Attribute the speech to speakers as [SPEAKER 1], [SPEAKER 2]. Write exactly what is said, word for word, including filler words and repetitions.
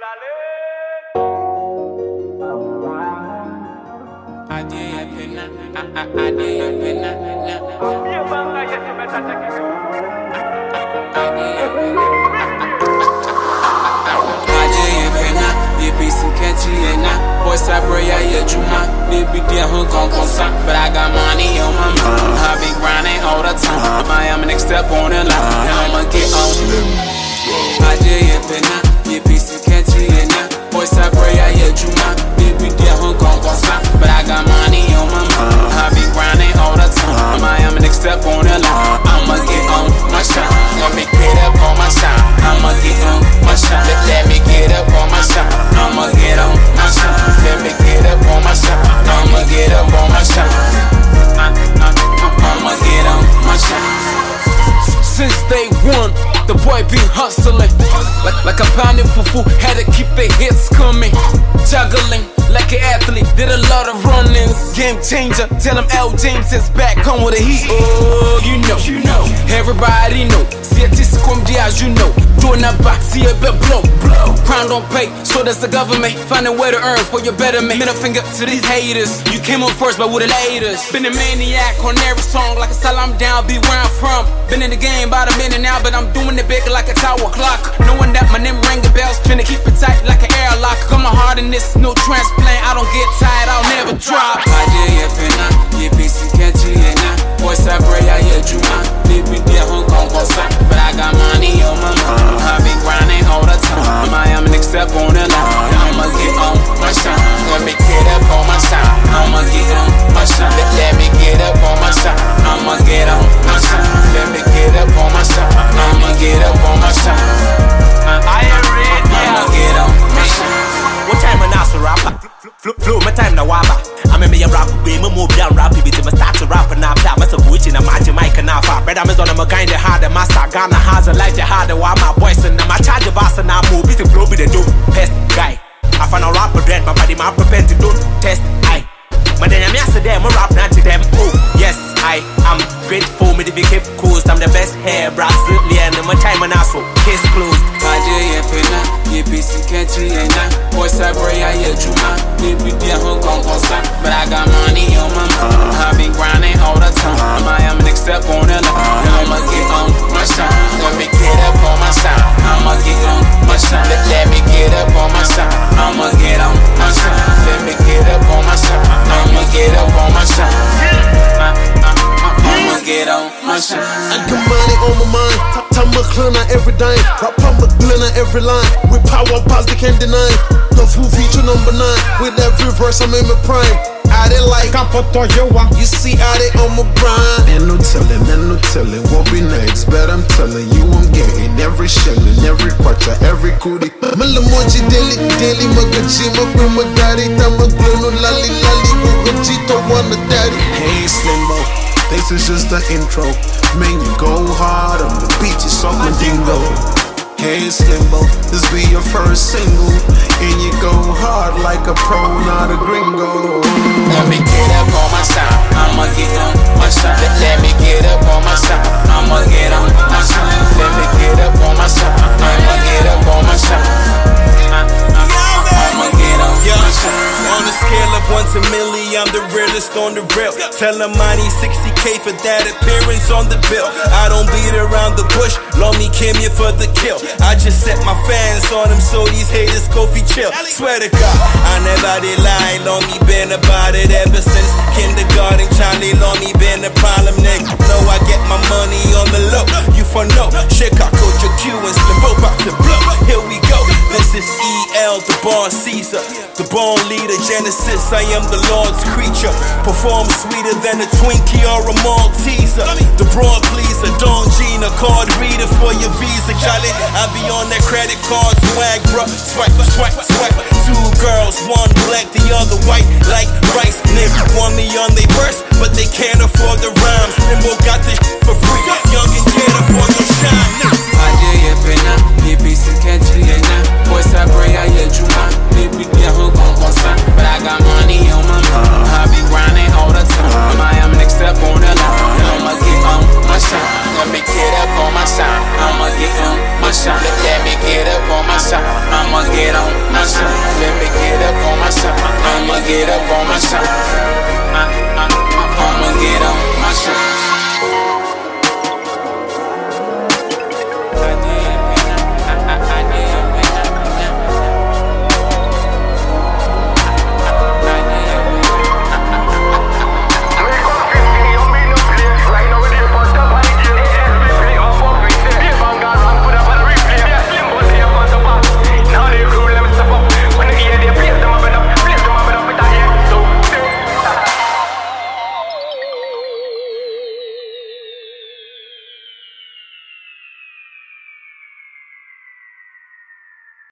[SPEAKER 1] Boys, I pray I hear you, man. They be there, who gon' consent. But I got money on my mind. I be grinding all the time. I am the next step on the line. And I'ma get on. I just hear pena, you be so catchy and now. Boys, I pray I hear you, man. They be there, who gon' consent. But I got money on my mind. I be grinding all the time. I am the next step on the line. I'ma get on my shine. Let me get up on my shine. I'ma get on my shine. Let, let me get up on my shine. I'ma get on my shine. Let me get up on my shine. I'ma get up on my shine. I, I, I'ma get on my shine. Since day one, the boy been hustling like, like a pounded fufu, had to keep the hits coming. Juggling like an athlete, did a lot of run-ins. Game changer, tell him L. James is back home with the heat. Oh, you know, you know, everybody know. See a tissue come there as you know. Doing that back, see a bit blow, blow. Crown don't pay, so does the government. Find a way to earn for your betterment. Middle finger to these haters. You came up first, but with the latest. Been a maniac on every song, like a style I'm down, be where I'm from. Been in the game about a minute now, but I'm doing it big like a tower clock. Knowing that my name ring the bells, finna keep it tight like an airlock. Got my heart in this, no transplant. I don't get tired, I'll never drop. I did hear pena, you be so catchy and now. Boys, I pray I hear you, man. They be there, who gon' consent. But I got money on my mind. I be grinding all the time. I am the next step on the line. I'ma get on my shine. Let me get up on my shine. I'ma get on my shine. Let, let me get up on my shine. I'ma get on my shine. Let me get up on my shine. I'ma get up on my shine. I am ready. I'ma get on my shine.
[SPEAKER 2] What time when I so rapper? Flow my time na waba. I'm a me rap, be me move down rap, be to me start to rap and I play my switch in a match mic and I far. But I'm on my kind of hard and master Ghana has a life the harder while my voice and I'm a charge of bass and I move it to flow be the dope pest guy. I find a rapper dread, my body my prepared to do test I. But then I'm yesterday, I'm a rap not to them. Oh, yes, I am grateful me to be kept coast. I'm the best hair, Brazilian, and my time and also case closed.
[SPEAKER 1] I just hear pena, you be so catchy and now. Boys, I pray I hear you, man. They be there, who gon' consent. But I got money on my mind. I be grinding all the time. I am the next step on the line. I'ma get on my shine. Let me get up on my shine. I'ma get on my shine. Let, let me get up on my shine. I'ma get on my shine. Let me get up on my shine. I'ma get up on my shine. I, I, I'ma get on my shine.
[SPEAKER 3] I got money on my mind. Time my clean on every dime. Rap on my glen on every line. With power past they can't deny. The full feature number nine. With every verse I'm in my prime. I did like you see how they on my grind.
[SPEAKER 4] And no telling, and no telling what be next. But I'm telling you I'm getting every shilling, every quarter, every cootie.
[SPEAKER 3] Malamoji daily, daily magaji, my grandma daddy, tama glono lali lali, gugachito wanna daddy.
[SPEAKER 4] Hey Slimbo, this is just the intro. Man, you go hard on the beach, you suck my dingo. Hey Slimbo, this be your first single, and you go hard like a pro, not a gringo.
[SPEAKER 1] Let me get up on my shine. I'ma get on my shine. Let, let me get up on my shine. I'ma get on my shine. Let me get up on my shine. I'ma get up on my shine. I, I, I'ma get on my shine.
[SPEAKER 2] On a scale of one to milli, I'm the realest on the rail. Tell them I need sixty K for that appearance on the bill. I don't beat around the bush, Lomi came here for the kill. I just set my fans on them so these haters go fi chill. Swear to God, I never did lie. Lomi been about it ever since kindergarten. Charlie Lomi been a problem, nigga. Know I get my money on the low. You for no, Chicago, your Q and Slimbo about to blow. Here we go. This is E L, the born Caesar, the born leader, Genesis. I am the Lord's creature. Perform sweeter than a Twinkie or a Malteser. The broad pleaser, Don Gina, card reader for your visa, Charlie. I be on that credit card swag, bruh. Swipe, swipe, swipe. Two girls, one black, the other white, like rice. Nigga want me on they verse, but they can't afford the rhymes. Limbo got this for free. Young and get up on your shine.
[SPEAKER 1] I just hear pena, you be so catchy and now. Boys, I pray I hear you, man. They be there, who gon' consent. But I got money on my mind. I be grinding all the time. I am the next step on the line. I'ma get on my shine. Let me get up on my shine. I'ma get on my shine. Let, let me get up on my shine. I'ma get on get up on my shine.